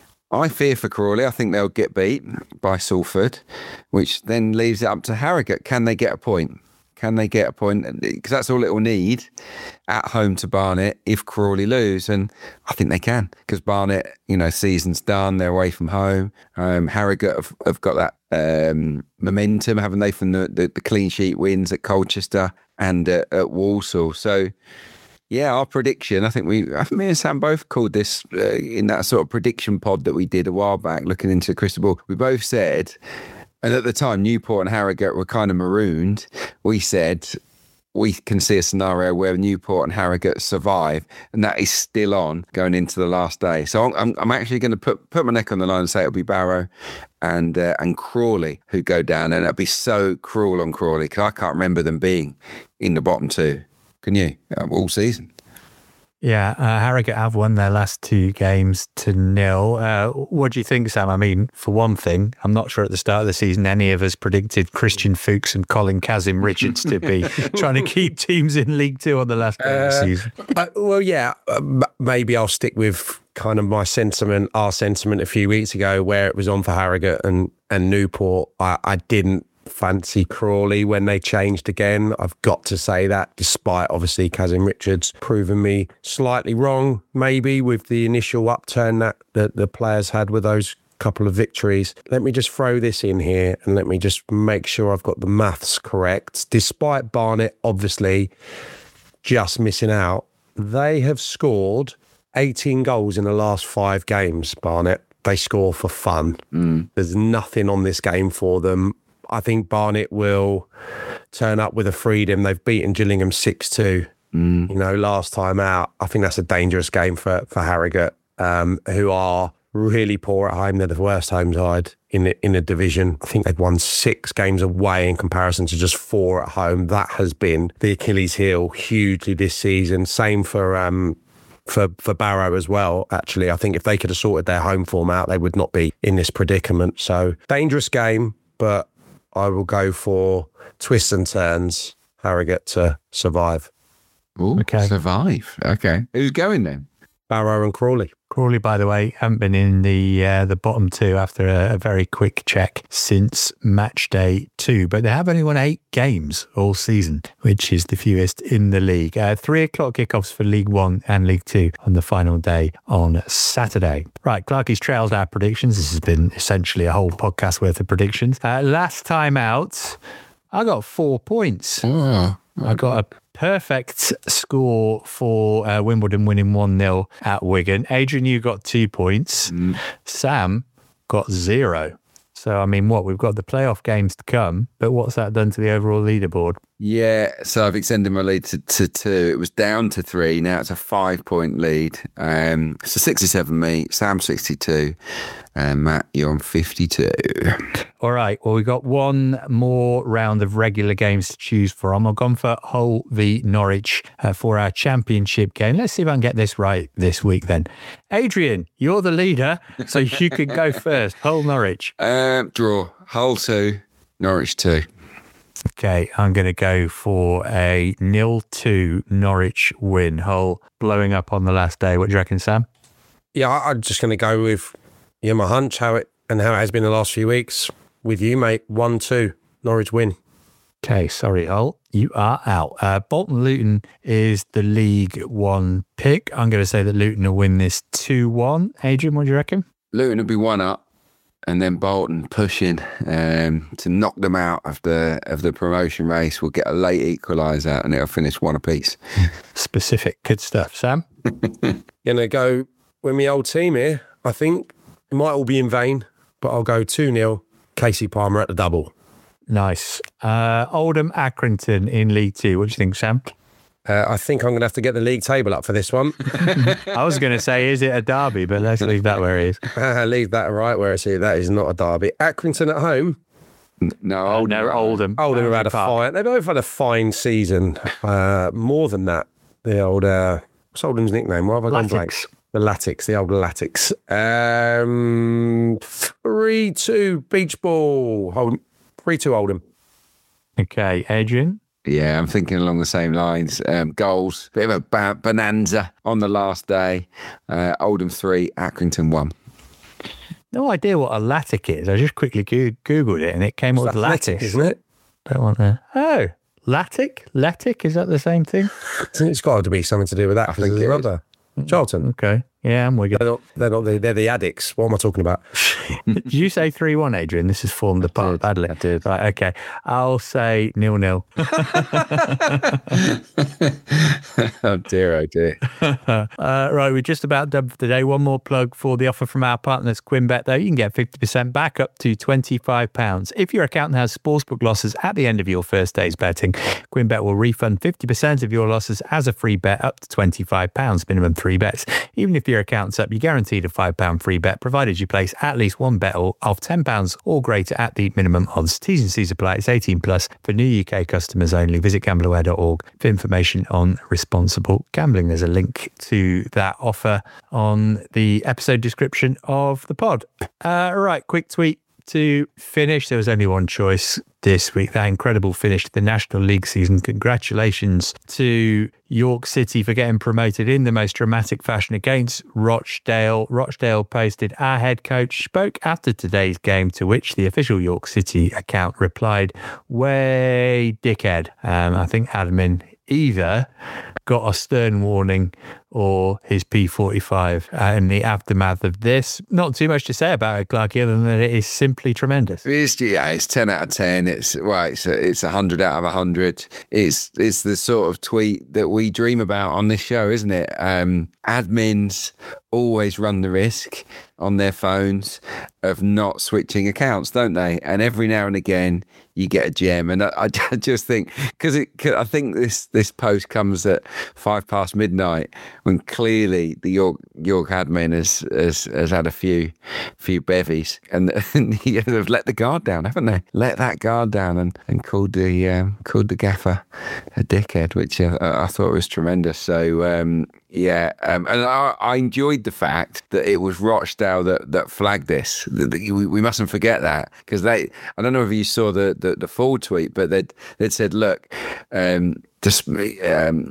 I fear for Crawley. I think they'll get beat by Salford, which then leaves it up to Harrogate. Can they get a point? Can they get a point? Because that's all it will need at home to Barnet if Crawley lose. And I think they can, because Barnet, you know, season's done. They're away from home. Um, Harrogate have, have got that um, momentum, haven't they, from the, the, the clean sheet wins at Colchester and uh, at Walsall. So, yeah, our prediction, I think we, I think me and Sam both called this uh, in that sort of prediction pod that we did a while back, looking into the crystal ball. We both said, and at the time, Newport and Harrogate were kind of marooned. We said we can see a scenario where Newport and Harrogate survive, and that is still on going into the last day. So I'm, I'm actually going to put put my neck on the line and say it'll be Barrow and uh, and Crawley who go down, and it'll be so cruel on Crawley because I can't remember them being in the bottom two. Can you? All season. Yeah, uh, Harrogate have won their last two games to nil. Uh, what do you think, Sam? I mean, for one thing, I'm not sure at the start of the season any of us predicted Christian Fuchs and Colin Kazim Richards to be trying to keep teams in League Two on the last day uh, of the season. Uh, well, yeah, uh, maybe I'll stick with kind of my sentiment, our sentiment a few weeks ago, where it was on for Harrogate and, and Newport. I, I didn't fancy Crawley when they changed again. I've got to say that, despite obviously Kazim Richards proving me slightly wrong, maybe with the initial upturn that the, the players had with those couple of victories. Let me just throw this in here and let me just make sure I've got the maths correct. Despite Barnet obviously just missing out, they have scored eighteen goals in the last five games, Barnet. They score for fun. Mm. There's nothing on this game for them. I think Barnet will turn up with a freedom. They've beaten Gillingham six two, mm. you know, last time out. I think that's a dangerous game for, for Harrogate, um, who are really poor at home. They're the worst home side in the, in the division. I think they've won six games away in comparison to just four at home. That has been the Achilles heel hugely this season. Same for... Um, For for Barrow as well, actually. I think if they could have sorted their home form out, they would not be in this predicament. So, dangerous game, but I will go for twists and turns, Harrogate to survive. Ooh, okay. Survive. Okay. Who's going then? Barrow and Crawley. Crawley, by the way, haven't been in the uh, the bottom two after a, a very quick check since match day two, but they have only won eight games all season, which is the fewest in the league. Uh, three o'clock kickoffs for League One and League Two on the final day on Saturday. Right, Clarkie's trailed our predictions. This has been essentially a whole podcast worth of predictions. Uh, last time out, I got four points. Oh, I got a perfect score for uh, Wimbledon winning one nil at Wigan. Adrian, you got two points. Mm. Sam got zero. So, I mean, what? We've got the playoff games to come, but what's that done to the overall leaderboard? Yeah, so I've extended my lead to, to two. It was down to three. Now it's a five-point lead. Um, so sixty-seven me, Sam sixty-two, and Matt, you're on fifty-two. All right, well, we've got one more round of regular games to choose from. I've gone for Hull v Norwich uh, for our championship game. Let's see if I can get this right this week then. Adrian, you're the leader, so you could go first. Hull, Norwich. Um, draw. Hull two, Norwich two. Okay, I'm going to go for a nil two Norwich win. Hull blowing up on the last day. What do you reckon, Sam? Yeah, I'm just going to go with yeah, my hunch, how it and how it has been the last few weeks. With you, mate, one two Norwich win. Okay, sorry, Hull. You are out. Uh, Bolton Luton is the League One pick. I'm going to say that Luton will win this two one. Adrian, what do you reckon? Luton will be one up. And then Bolton pushing um, to knock them out of the of the promotion race. We'll get a late equaliser and it'll finish one apiece. Specific. Good stuff. Sam? Gonna go with my old team here. I think it might all be in vain, but I'll go two nil. Casey Palmer at the double. Nice. Uh, Oldham Accrington in League Two. What do you think, Sam? Uh, I think I'm going to have to get the league table up for this one. I was going to say, is it a derby? But let's leave that where it is. Uh, leave that right where it's here. That is not a derby. Accrington at home. No, oh, no, Oldham. Oldham have had a fine. They've both had a fine season. Uh, more than that, the old uh, what's Oldham's nickname? What have I gone blank? The Latics, the old Latics. Um, three two beach ball. Hold three two Oldham. Okay, Adrian. Yeah, I'm thinking along the same lines. Um, goals, bit of a ba- bonanza on the last day. Uh, Oldham three, Accrington one. No idea what a Latic is. I just quickly go- Googled it and it came up with Lattice. Isn't it? Don't want to. Oh, Latic? Letic? Is that the same thing? It's got to be something to do with that. I think it's other. Charlton. Okay. Yeah, I'm Wigan. They're not, they're not the, they're the addicts. What am I talking about? Did you say three one, Adrian? This has formed the part badly. I did. Right, okay. I'll say nil nil. Oh dear, oh dear. uh, right, we're just about done for the day. One more plug for the offer from our partners, QuinnBet, though. You can get fifty percent back up to twenty-five pounds. If your account has sportsbook losses at the end of your first day's betting, QuinnBet will refund fifty percent of your losses as a free bet up to twenty-five pounds, minimum three bets. Even if your account's up, you're guaranteed a five pounds free bet, provided you place at least one bet of ten pounds or greater at the minimum odds. T's and C's apply. It's eighteen plus for new U K customers only. Visit gambleware dot org for information on responsible gambling. There's a link to that offer on the episode description of the pod. Uh, right, quick tweet to finish. There was only one choice this week. That incredible finish to the National League season. Congratulations to York City for getting promoted in the most dramatic fashion against Rochdale. Rochdale posted, "Our head coach spoke after today's game," to which the official York City account replied, "Way dickhead." Um, I think admin either got a stern warning or his P forty-five uh, in the aftermath of this. Not too much to say about it, Clarky, other than that it is simply tremendous. It's, yeah, it's ten out of ten. It's well, it's a, it's one hundred out of one hundred. It's it's the sort of tweet that we dream about on this show, isn't it? Um, admins always run the risk on their phones of not switching accounts, don't they? And every now and again you get a gem. And I, I just think, because it, cause I think this this post comes at five past midnight, when clearly the York York admin has has, has had a few few bevies, and, and they've let the guard down, haven't they? Let that guard down and and called the um, called the gaffer a dickhead, which I, I thought was tremendous. So. Um, Yeah, um, and I, I enjoyed the fact that it was Rochdale that, that flagged this. We, we mustn't forget that, because they, I don't know if you saw the, the, the full tweet, but they'd, they'd said, look, um, just, um,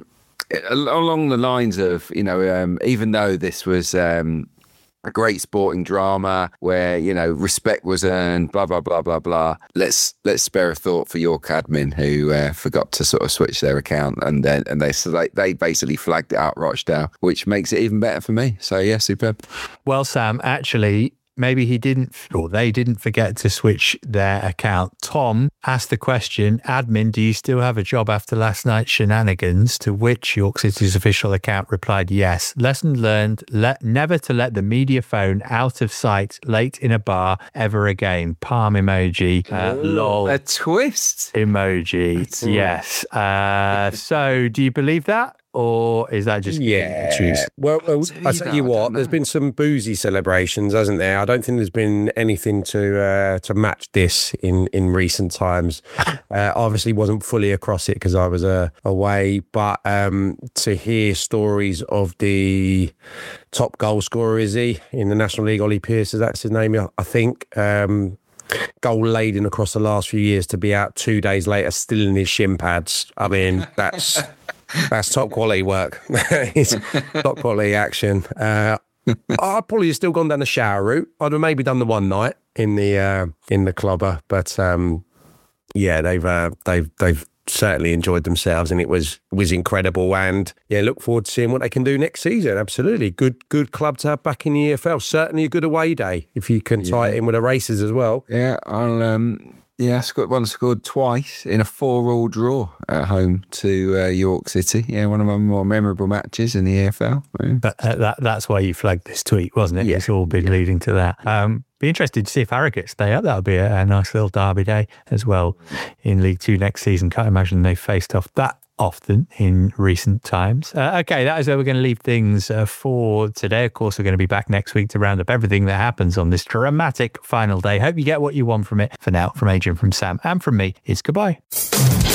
along the lines of, you know, um, even though this was... Um, a great sporting drama where, you know, respect was earned, blah, blah, blah, blah, blah. Let's let's spare a thought for York admin who uh, forgot to sort of switch their account, and then and they so they, they basically flagged it out Rochdale, which makes it even better for me. So yeah, superb. Well, Sam, actually, maybe he didn't, or they didn't forget to switch their account. Tom asked the question, admin, do you still have a job after last night's shenanigans? To which York City's official account replied, yes. Lesson learned, let, never to let the media phone out of sight late in a bar ever again. Palm emoji. Uh, lol. A twist. Emoji. Yes. Uh, so do you believe that? Or is that just yeah? Choose? Well, well I tell you what, there's been some boozy celebrations, hasn't there? I don't think there's been anything to uh, to match this in, in recent times. Uh, obviously, wasn't fully across it because I was uh, away, but um, to hear stories of the top goal scorer, is he in the National League? Ollie Pearce, is that's his name? I think. Um, goal laden across the last few years, to be out two days later still in his shin pads. I mean, that's. That's top quality work. It's top quality action. Uh, I'd probably have still gone down the shower route. I'd have maybe done the one night in the uh, in the clubber, but um, yeah, they've uh, they've they've certainly enjoyed themselves, and it was was incredible. And yeah, look forward to seeing what they can do next season. Absolutely, good good club to have back in the E F L. Certainly a good away day if you can tie yeah. it in with the races as well. Yeah, I'll. Um... Yeah, scored one scored twice in a four-all draw at home to uh, York City. Yeah, one of my more memorable matches in the E F L. Yeah. But uh, that that's why you flagged this tweet, wasn't it? Yeah. It's all been yeah. leading to that. Um, be interested to see if Harrogate stay up. That'll be a, a nice little derby day as well in League Two next season. Can't imagine they've faced off that often in recent times. Uh, okay, that is where we're going to leave things uh, for today. Of course, we're going to be back next week to round up everything that happens on this dramatic final day. Hope you get what you want from it. For now, from Adrian, from Sam, and from me, it's goodbye.